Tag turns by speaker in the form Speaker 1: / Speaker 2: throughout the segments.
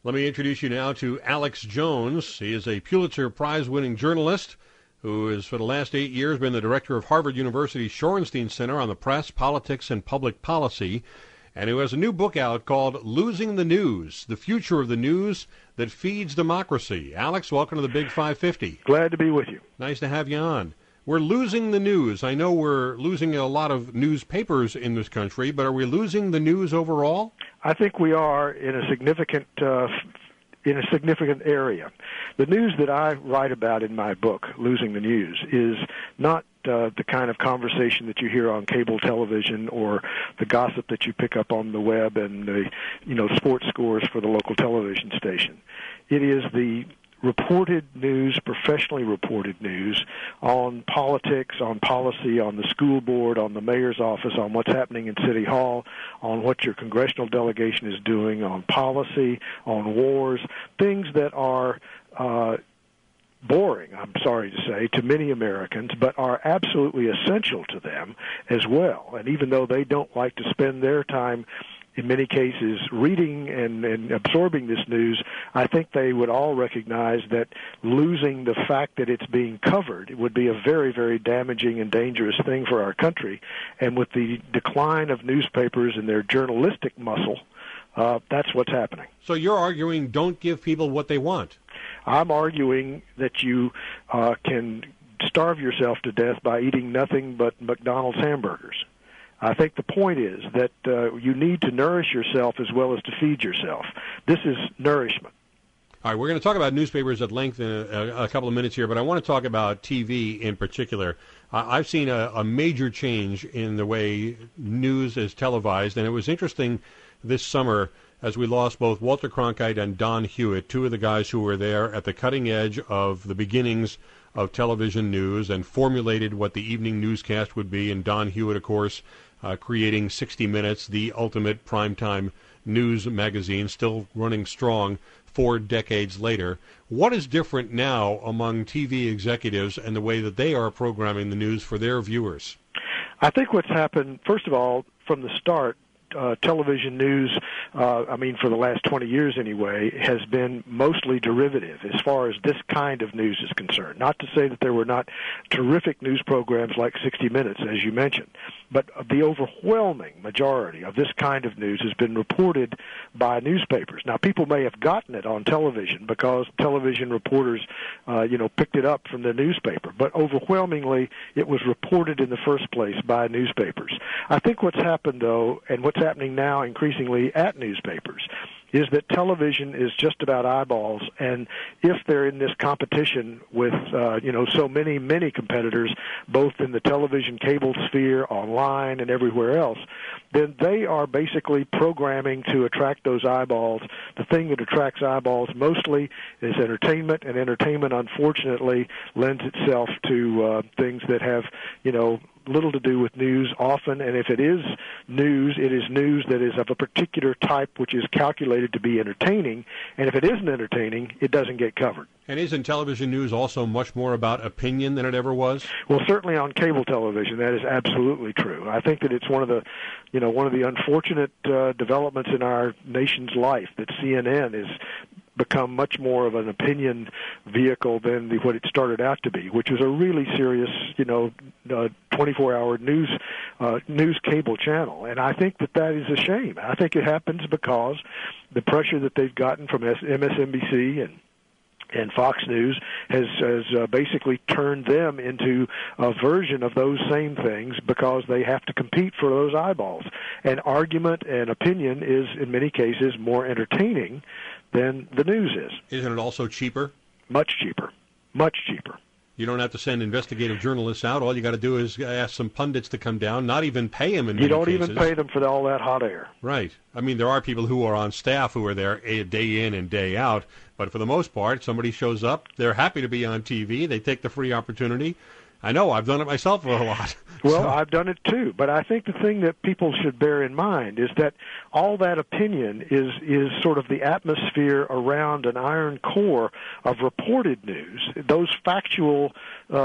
Speaker 1: Let me introduce you now to Alex Jones. He is a Pulitzer Prize-winning journalist who has, for the last 8 years, been the director of Harvard University's Shorenstein Center on the Press, Politics, and Public Policy, and who has a new book out called Losing the News, The Future of the News That Feeds Democracy. Alex, welcome to the Big 550.
Speaker 2: Glad to be with you.
Speaker 1: Nice to have you on. We're losing the news. I know we're losing a lot of newspapers in this country, but are we losing the news overall?
Speaker 2: I think we are in a significant area. The news that I write about in my book, Losing the News, is not the kind of conversation that you hear on cable television or the gossip that you pick up on the web and the sports scores for the local television station. It is the reported news, professionally reported news on politics, on policy, on the school board, on the mayor's office, on what's happening in City Hall, on what your congressional delegation is doing, on policy, on wars, things that are boring, I'm sorry to say, to many Americans, but are absolutely essential to them as well. And even though they don't like to spend their time in many cases reading and absorbing this news, I think they would all recognize that losing the fact that it's being covered would be a very, very damaging and dangerous thing for our country. And with the decline of newspapers and their journalistic muscle, that's what's happening.
Speaker 1: So you're arguing don't give people what they want.
Speaker 2: I'm arguing that you can starve yourself to death by eating nothing but McDonald's hamburgers. I think the point is that you need to nourish yourself as well as to feed yourself. This is nourishment.
Speaker 1: All right, we're going to talk about newspapers at length in a couple of minutes here, but I want to talk about TV in particular. I've seen a major change in the way news is televised, and it was interesting this summer as we lost both Walter Cronkite and Don Hewitt, two of the guys who were there at the cutting edge of the beginnings of television news and formulated what the evening newscast would be, and Don Hewitt, of course, creating 60 Minutes, the ultimate primetime news magazine, still running strong 4 decades later. What is different now among TV executives and the way that they are programming the news for their viewers?
Speaker 2: I think what's happened, first of all, from the start, television news, for the last 20 years anyway, has been mostly derivative as far as this kind of news is concerned. Not to say that there were not terrific news programs like 60 Minutes, as you mentioned, but the overwhelming majority of this kind of news has been reported by newspapers. Now, people may have gotten it on television because television reporters, picked it up from the newspaper, but overwhelmingly it was reported in the first place by newspapers. I think what's happened, though, and what's happening now increasingly at newspapers, is that television is just about eyeballs, and if they're in this competition with, so many competitors, both in the television cable sphere, online, and everywhere else, then they are basically programming to attract those eyeballs. The thing that attracts eyeballs mostly is entertainment, and entertainment, unfortunately, lends itself to things that have, little to do with news often, and if it is news, it is news that is of a particular type which is calculated to be entertaining, and if it isn't entertaining, it doesn't get covered.
Speaker 1: And isn't television news also much more about opinion than it ever was?
Speaker 2: Well, certainly on cable television, that is absolutely true. I think that it's one of the unfortunate developments in our nation's life that CNN is become much more of an opinion vehicle than what it started out to be, which was a really serious, 24-hour news cable channel. And I think that is a shame. I think it happens because the pressure that they've gotten from MSNBC and Fox News has basically turned them into a version of those same things because they have to compete for those eyeballs. And argument and opinion is, in many cases, more entertaining than the news is.
Speaker 1: Isn't it also cheaper?
Speaker 2: Much cheaper. Much cheaper.
Speaker 1: You don't have to send investigative journalists out. All you got to do is ask some pundits to come down, not even pay them in many cases.
Speaker 2: You don't even pay them for all that hot air.
Speaker 1: Right. I mean, there are people who are on staff who are there day in and day out, but for the most part, somebody shows up, they're happy to be on TV, they take the free opportunity. I know. I've done it myself for a lot.
Speaker 2: Well, I've done it too, but I think the thing that people should bear in mind is that all that opinion is sort of the atmosphere around an iron core of reported news. Those factual,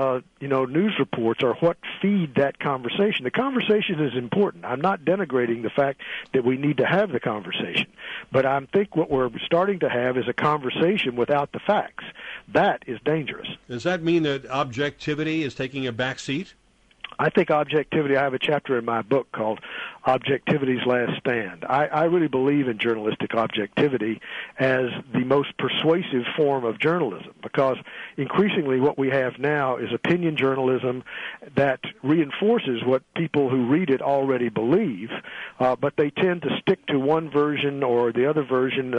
Speaker 2: news reports are what feed that conversation. The conversation is important. I'm not denigrating the fact that we need to have the conversation, but I think what we're starting to have is a conversation without the facts. That is dangerous.
Speaker 1: Does that mean that objectivity is taking a back seat?
Speaker 2: I think objectivity, I have a chapter in my book called Objectivity's Last Stand. I really believe in journalistic objectivity as the most persuasive form of journalism, because increasingly what we have now is opinion journalism that reinforces what people who read it already believe, but they tend to stick to one version or the other version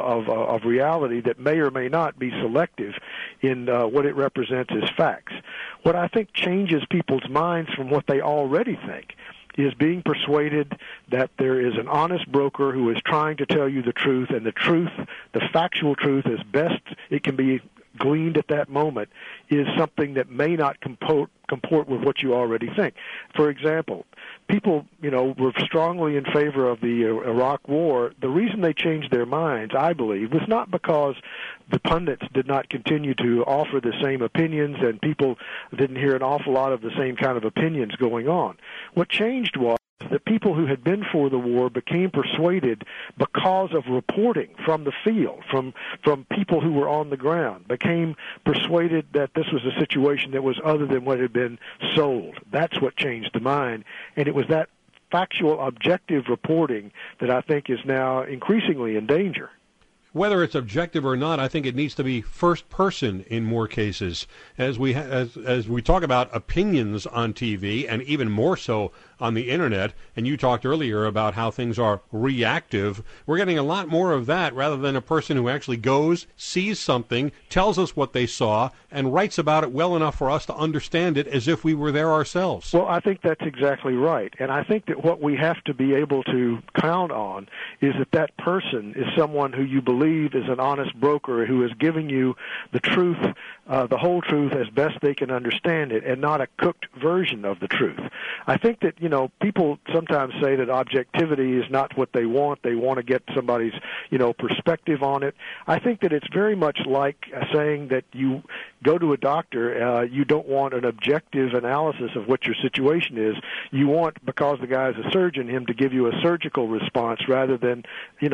Speaker 2: of reality that may or may not be selective in what it represents as facts. What I think changes people's minds from what they already think is being persuaded that there is an honest broker who is trying to tell you the truth, and the truth, the factual truth, as best it can be gleaned at that moment, is something that may not comport with what you already think. For example, people, were strongly in favor of the Iraq War. The reason they changed their minds, I believe, was not because the pundits did not continue to offer the same opinions and people didn't hear an awful lot of the same kind of opinions going on. What changed was that people who had been for the war became persuaded because of reporting from the field, from people who were on the ground, became persuaded that this was a situation that was other than what had been sold. That's what changed the mind, and it was that factual, objective reporting that I think is now increasingly in danger.
Speaker 1: Whether it's objective or not, I think it needs to be first person in more cases. As we talk about opinions on TV, and even more so on the internet, and you talked earlier about how things are reactive, we're getting a lot more of that rather than a person who actually goes, sees something, tells us what they saw, and writes about it well enough for us to understand it as if we were there ourselves.
Speaker 2: Well, I think that's exactly right. And I think that what we have to be able to count on is that that person is someone who you believe is an honest broker who is giving you the truth, the whole truth as best they can understand it, and not a cooked version of the truth. I think that, people sometimes say that objectivity is not what they want. They want to get somebody's, perspective on it. I think that it's very much like saying that you go to a doctor, you don't want an objective analysis of what your situation is. You want, because the guy is a surgeon, him to give you a surgical response rather than,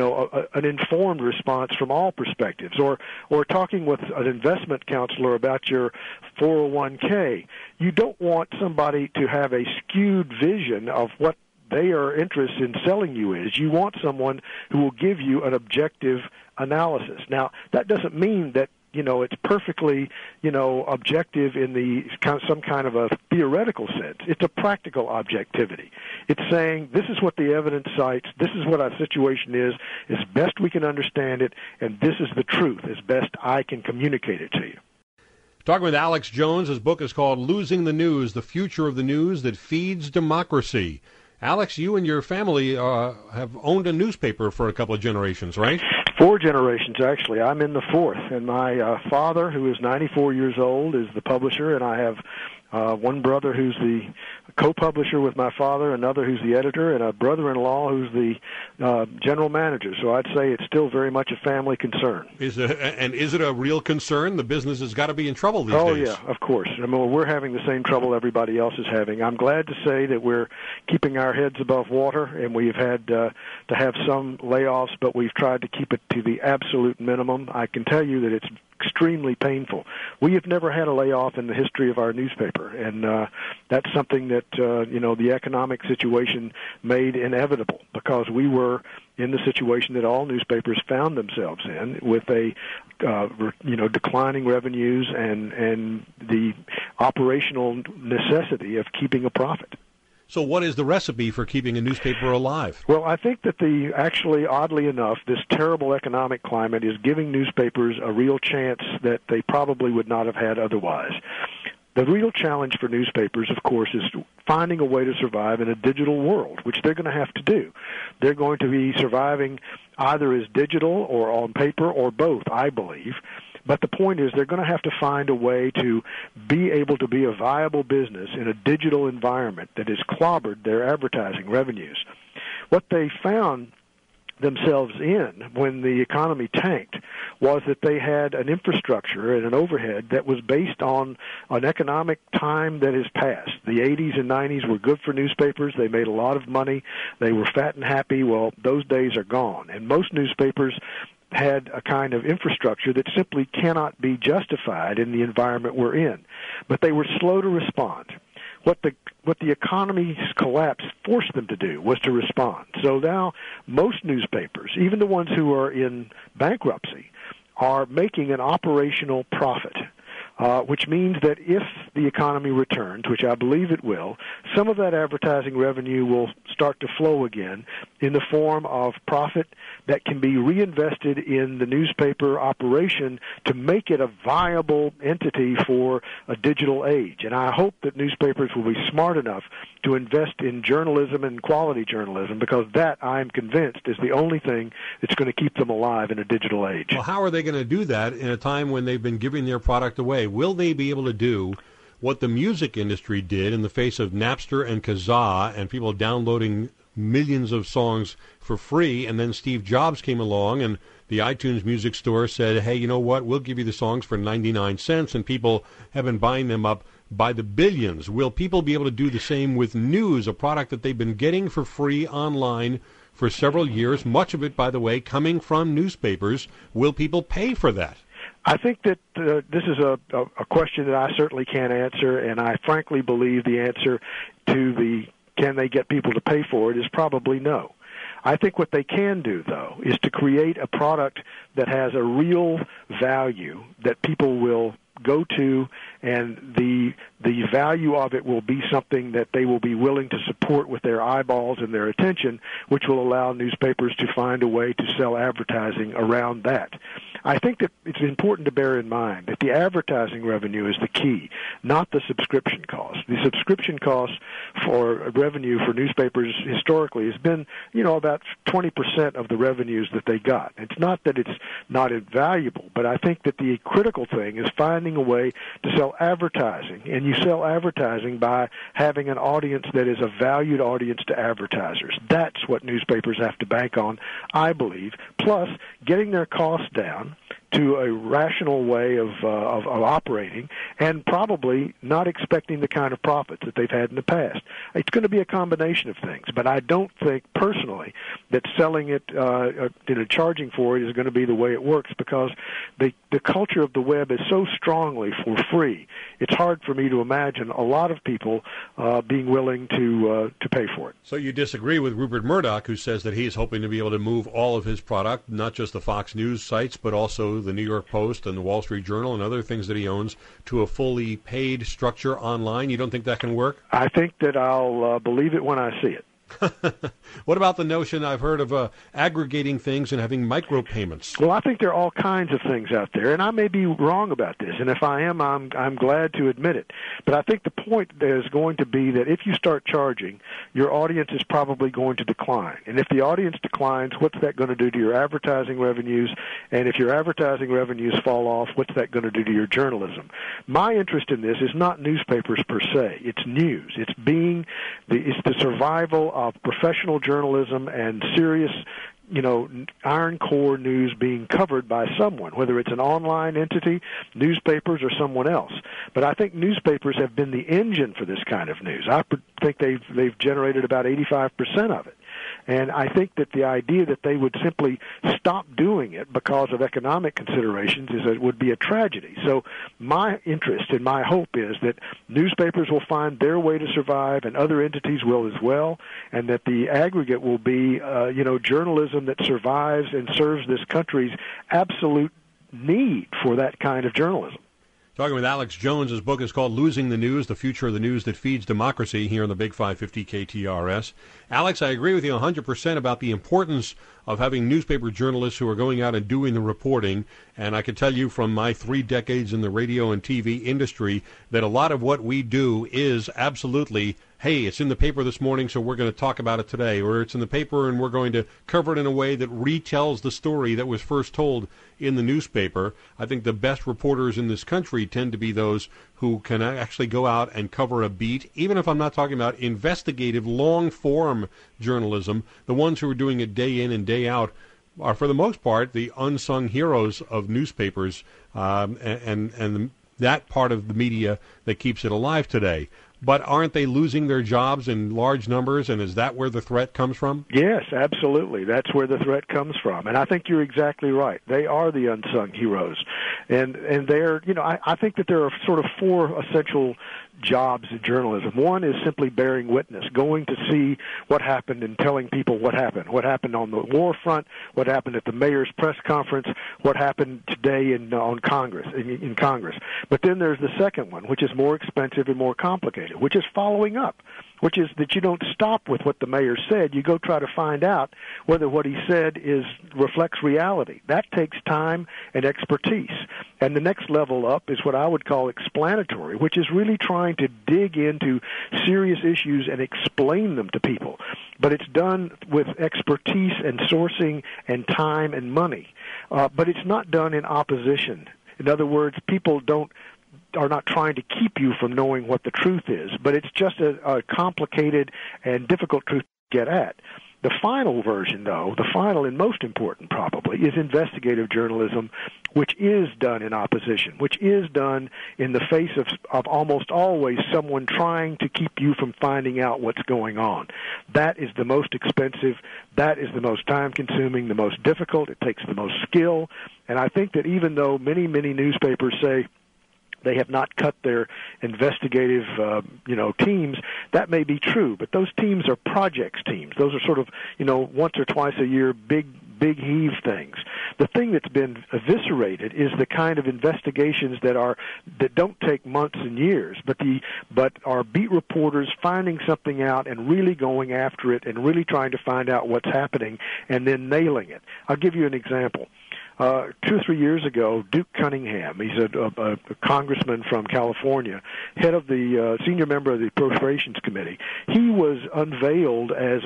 Speaker 2: an informed response from all perspectives. Or talking with an investment counselor about your 401k. You don't want somebody to have a skewed vision of what they are interested in selling you is. You want someone who will give you an objective analysis. Now, that doesn't mean that it's perfectly, objective in the some kind of a theoretical sense. It's a practical objectivity. It's saying this is what the evidence cites, this is what our situation is, as best we can understand it, and this is the truth, as best I can communicate it to you.
Speaker 1: Talking with Alex Jones, his book is called Losing the News, The Future of the News That Feeds Democracy. Alex, you and your family have owned a newspaper for a couple of generations, right?
Speaker 2: 4 generations, actually. I'm in the 4th, and my father, who is 94 years old, is the publisher, and I have one brother who's the co-publisher with my father, another who's the editor, and a brother-in-law who's the general manager. So I'd say it's still very much a family concern.
Speaker 1: Is it a real concern? The business has got to be in trouble these days.
Speaker 2: Oh, yeah, of course. I mean, we're having the same trouble everybody else is having. I'm glad to say that we're keeping our heads above water, and we've had to have some layoffs, but we've tried to keep it to the absolute minimum. I can tell you that it's extremely painful. We have never had a layoff in the history of our newspaper, and that's something that the economic situation made inevitable, because we were in the situation that all newspapers found themselves in, with a declining revenues and the operational necessity of keeping a profit.
Speaker 1: So what is the recipe for keeping a newspaper alive?
Speaker 2: Well, I think that actually, oddly enough, this terrible economic climate is giving newspapers a real chance that they probably would not have had otherwise. The real challenge for newspapers, of course, is finding a way to survive in a digital world, which they're going to have to do. They're going to be surviving either as digital or on paper or both, I believe. But the point is they're going to have to find a way to be able to be a viable business in a digital environment that has clobbered their advertising revenues. What they found themselves in when the economy tanked was that they had an infrastructure and an overhead that was based on an economic time that has passed. The 80s and 90s were good for newspapers. They made a lot of money. They were fat and happy. Well, those days are gone. And most newspapers had a kind of infrastructure that simply cannot be justified in the environment we're in. But they were slow to respond. What the economy's collapse forced them to do was to respond. So now most newspapers, even the ones who are in bankruptcy, are making an operational profit, which means that if the economy returns, which I believe it will, some of that advertising revenue will start to flow again in the form of profit that can be reinvested in the newspaper operation to make it a viable entity for a digital age. And I hope that newspapers will be smart enough to invest in journalism and quality journalism, because that, I'm convinced, is the only thing that's going to keep them alive in a digital age.
Speaker 1: Well, how are they going to do that in a time when they've been giving their product away? Will they be able to do what the music industry did in the face of Napster and Kazaa and people downloading millions of songs for free, and then Steve Jobs came along and the iTunes Music Store said, hey, you know what, we'll give you the songs for 99 cents, and people have been buying them up by the billions. Will people be able to do the same with news, a product that they've been getting for free online for several years, much of it, by the way, coming from newspapers? Will people pay for that?
Speaker 2: I think that this is a question that I certainly can't answer, and I frankly believe the answer to the can they get people to pay for it is probably no. I think what they can do, though, is to create a product that has a real value that people will go to, and the value of it will be something that they will be willing to support with their eyeballs and their attention, which will allow newspapers to find a way to sell advertising around that. I think that it's important to bear in mind that the advertising revenue is the key, not the subscription cost. The subscription cost for revenue for newspapers historically has been, about 20% of the revenues that they got. It's not that it's not invaluable, but I think that the critical thing is finding a way to sell advertising, and you sell advertising by having an audience that is a valued audience to advertisers. That's what newspapers have to bank on, I believe, plus getting their costs down to a rational way of operating, and probably not expecting the kind of profits that they've had in the past. It's going to be a combination of things, but I don't think personally that selling it, charging for it is going to be the way it works, because the culture of the web is so strongly for free. It's hard for me to imagine a lot of people being willing to pay for it.
Speaker 1: So you disagree with Rupert Murdoch, who says that he's hoping to be able to move all of his product, not just the Fox News sites, but also the New York Post and the Wall Street Journal and other things that he owns, to a fully paid structure online. You don't think that can work?
Speaker 2: I think that I'll believe it when I see it.
Speaker 1: What about the notion I've heard of aggregating things and having micropayments?
Speaker 2: Well, I think there are all kinds of things out there, and I may be wrong about this, and if I am, I'm glad to admit it. But I think the point is going to be that if you start charging, your audience is probably going to decline. And if the audience declines, what's that going to do to your advertising revenues? And if your advertising revenues fall off, what's that going to do to your journalism? My interest in this is not newspapers per se. It's news. It's the survival of professional journalism and serious, iron core news being covered by someone, whether it's an online entity, newspapers, or someone else. But I think newspapers have been the engine for this kind of news. I think they've generated about 85% of it. And I think that the idea that they would simply stop doing it because of economic considerations would be a tragedy. So my interest and my hope is that newspapers will find their way to survive, and other entities will as well, and that the aggregate will be, journalism that survives and serves this country's absolute need for that kind of journalism.
Speaker 1: Talking with Alex Jones. His book is called Losing the News, The Future of the News That Feeds Democracy, here on the Big 550 KTRS. Alex, I agree with you 100% about the importance of having newspaper journalists who are going out and doing the reporting. And I can tell you from my 3 decades in the radio and TV industry that a lot of what we do is absolutely hey, it's in the paper this morning, so we're going to talk about it today, or it's in the paper and we're going to cover it in a way that retells the story that was first told in the newspaper. I think the best reporters in this country tend to be those who can actually go out and cover a beat, even if I'm not talking about investigative, long-form journalism. The ones who are doing it day in and day out are, for the most part, the unsung heroes of newspapers, and that part of the media that keeps it alive today. But aren't they losing their jobs in large numbers, and is that where the threat comes from?
Speaker 2: Yes, absolutely. That's where the threat comes from. And I think you're exactly right. They are the unsung heroes. And they're, I think that there are sort of four essential jobs in journalism. One is simply bearing witness, going to see what happened and telling people what happened on the war front, what happened at the mayor's press conference, what happened today in Congress. But then there's the second one, which is more expensive and more complicated, which is following up, which is that you don't stop with what the mayor said. You go try to find out whether what he said reflects reality. That takes time and expertise. And the next level up is what I would call explanatory, which is really trying to dig into serious issues and explain them to people. But it's done with expertise and sourcing and time and money. But it's not done in opposition. In other words, people are not trying to keep you from knowing what the truth is, but it's just a complicated and difficult truth to get at. The final version, though, the final and most important probably, is investigative journalism, which is done in opposition, which is done in the face of almost always someone trying to keep you from finding out what's going on. That is the most expensive, that is the most time-consuming, the most difficult, it takes the most skill, and I think that even though many, many newspapers say they have not cut their investigative, teams. That may be true, but those teams are projects teams. Those are sort of, once or twice a year big heave things. The thing that's been eviscerated is the kind of investigations that don't take months and years, but are beat reporters finding something out and really going after it and really trying to find out what's happening and then nailing it. I'll give you an example. 2 or 3 years ago, Duke Cunningham, he's a congressman from California, head of the senior member of the Appropriations Committee. He was revealed as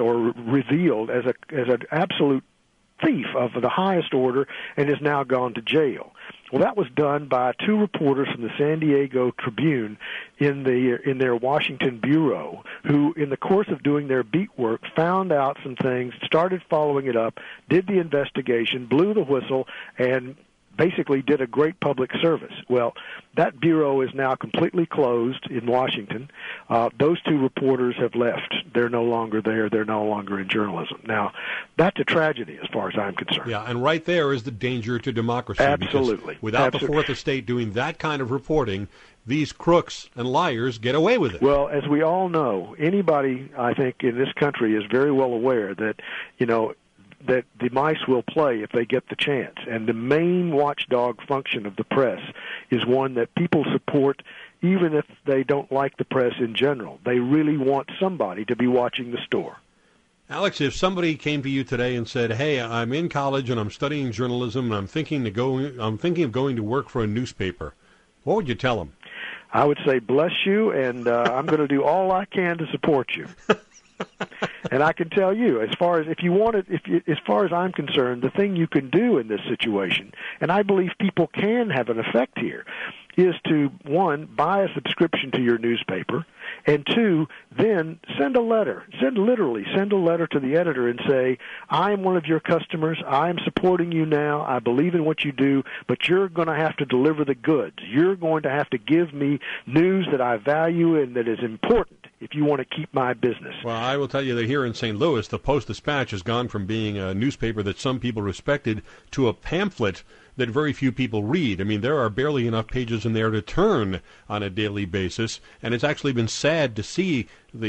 Speaker 2: an absolute thief of the highest order and has now gone to jail. Well, that was done by 2 reporters from the San Diego Tribune in their Washington bureau who, in the course of doing their beat work, found out some things, started following it up, did the investigation, blew the whistle, and basically did a great public service. Well, that bureau is now completely closed in Washington. Those 2 reporters have left. They're no longer there. They're no longer in journalism. Now, that's a tragedy as far as I'm concerned.
Speaker 1: Yeah, and right there is the danger to democracy.
Speaker 2: Absolutely.
Speaker 1: Without the fourth estate doing that kind of reporting, these crooks and liars get away with it.
Speaker 2: Well, as we all know, anybody, I think, in this country is very well aware that, that the mice will play if they get the chance. And the main watchdog function of the press is one that people support even if they don't like the press in general. They really want somebody to be watching the store.
Speaker 1: Alex, if somebody came to you today and said, "Hey, I'm in college and I'm studying journalism and I'm thinking of going to work for a newspaper," what would you tell them?
Speaker 2: I would say, bless you, and I'm going to do all I can to support you. And I can tell you, as far as I'm concerned, the thing you can do in this situation, and I believe people can have an effect here, is to, 1, buy a subscription to your newspaper, and 2, then send a letter. Send a letter to the editor and say, I am one of your customers. I am supporting you now. I believe in what you do, but you're going to have to deliver the goods. You're going to have to give me news that I value and that is important if you want to keep my business.
Speaker 1: Well, I will tell you that here in St. Louis, the Post-Dispatch has gone from being a newspaper that some people respected to a pamphlet that very few people read. I mean, there are barely enough pages in there to turn on a daily basis, and it's actually been sad to see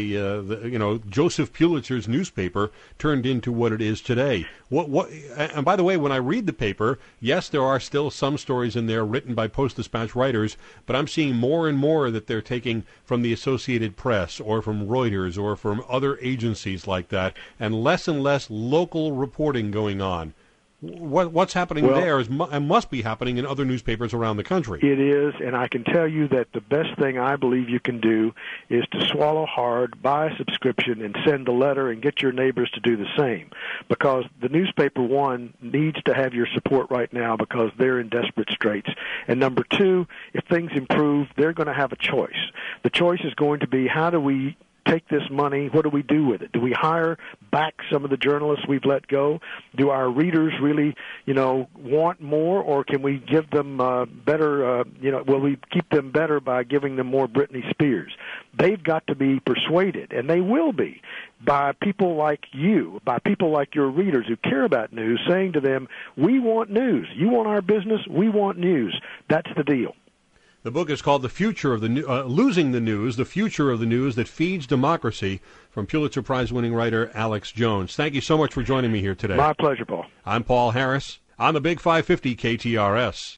Speaker 1: the Joseph Pulitzer's newspaper turned into what it is today. And by the way, when I read the paper, yes, there are still some stories in there written by Post-Dispatch writers, but I'm seeing more and more that they're taking from the Associated Press or from Reuters or from other agencies like that, and less local reporting going on. What's happening there must be happening in other newspapers around the country.
Speaker 2: It is, and I can tell you that the best thing I believe you can do is to swallow hard, buy a subscription, and send a letter and get your neighbors to do the same. Because the newspaper, one, needs to have your support right now because they're in desperate straits. And number two, if things improve, they're going to have a choice. The choice is going to be, how do we take this money, what do we do with it? Do we hire back some of the journalists we've let go? Do our readers really, want more, or can we give them better, will we keep them better by giving them more Britney Spears? They've got to be persuaded, and they will be, by people like you, by people like your readers who care about news, saying to them, we want news. You want our business? We want news. That's the deal.
Speaker 1: The book is called The Future of the Losing the News, The Future of the News That Feeds Democracy, from Pulitzer Prize-winning writer Alex Jones. Thank you so much for joining me here today.
Speaker 2: My pleasure, Paul.
Speaker 1: I'm Paul Harris on the Big 550 KTRS.